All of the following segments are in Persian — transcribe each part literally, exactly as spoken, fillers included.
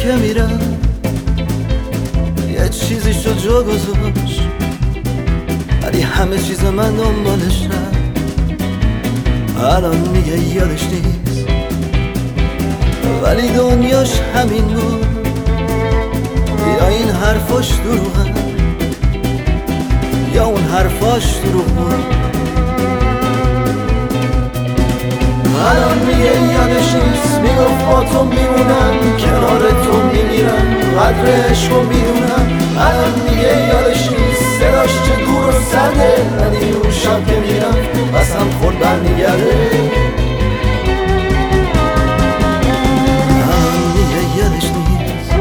که میرم یه چیزی شد جا گذاشت، ولی همه چیز من دنبالش رفت. الان میگه یادش نیست، ولی دنیاش همین بود. یا این حرفاش دروغه، یا اون حرفاش دروغ بود. الان میگه یادش نیست، میگفت با تو میمونم، کنار تو میمیرم، قدر عشقو میدونم. الان میگه یادش نیست، صداش چه دور و سرده، ولی اون شب که میرم قسم خورد برمیگرده. الان میگه یادش نیست.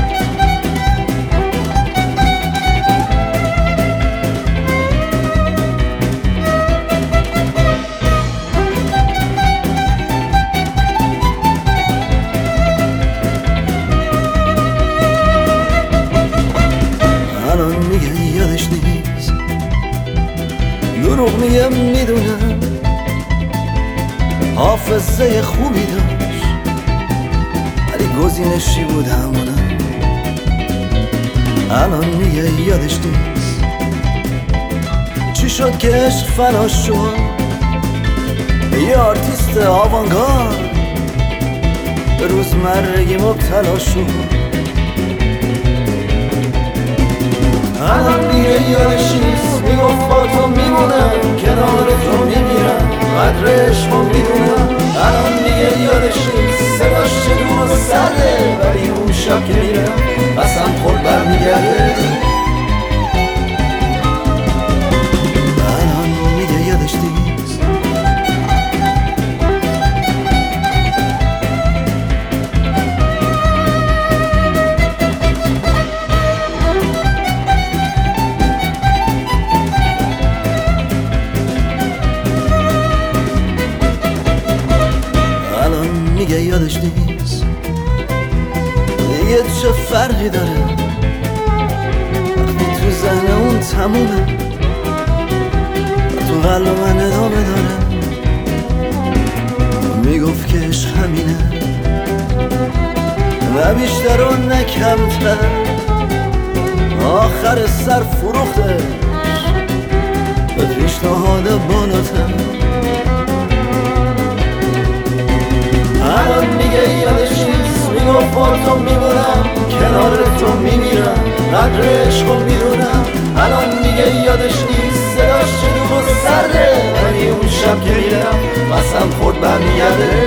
الان میگه یادش نیست، دروغ میگه میدونم، حافظه خوبی داشت ولی گزینشی بود همونم. الان میگه یادش نیست چی شد که عشق فنا شد، یه آرتیست آوانگارد به روزمرگی مبتلا شد. الان میگه یادش نیست، میگفت با تو میمونم، کنار تو میمیرم، قدر عشقو میدونم. الان میگه یادش نیست، صداش چه دور و سرده، ولی اون شب که میرم قسم خورد برمیگرده. الان میگه یادش نیست. میگه یادش نیست، دیگه چه فرقی داره وقتی تو ذهن اون تمومه، تو قلب من ادامه داره. میگفت که عشق همینه، نه بیشتر و نه کمتر، آخر سر فروختش به پیشنهاد بالاتر. الان میگه یادش نیست، میگفت با تو میمونم، کنار تو میمیرم، قدر عشقو میدونم. الان میگه یادش نیست، صداش چه دور و سرده، ولی اون شب که میرم قسم خورد برمیگرده.